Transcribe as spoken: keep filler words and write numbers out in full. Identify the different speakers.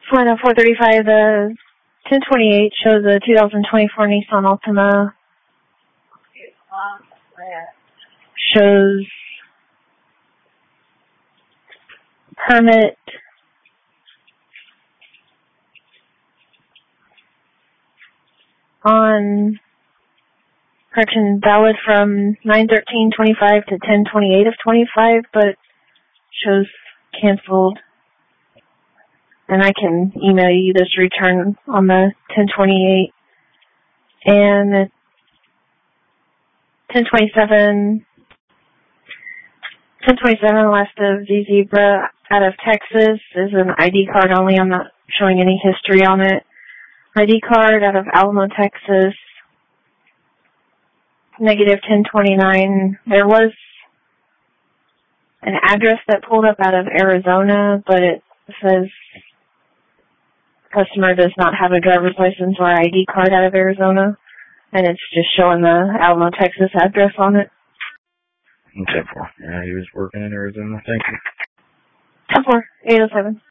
Speaker 1: Final four thirty-five, the ten twenty-eight shows a two thousand twenty-four Nissan Altima. Shows permit on correction valid from nine thirteen twenty-five to ten twenty-eight of twenty-five, but shows canceled. And I can email you this return on the ten twenty-eight. And the ten twenty-seven, ten twenty-seven last of Z Zebra out of Texas is an I D card only. I'm not showing any history on it. I D card out of Alamo, Texas. Negative ten twenty-nine. There was an address that pulled up out of Arizona, but it says customer does not have a driver's license or I D card out of Arizona, and it's just showing the Alamo, Texas address on it.
Speaker 2: Okay, four. Yeah, he was working in Arizona. Thank you.
Speaker 1: ten four, eight oh seven.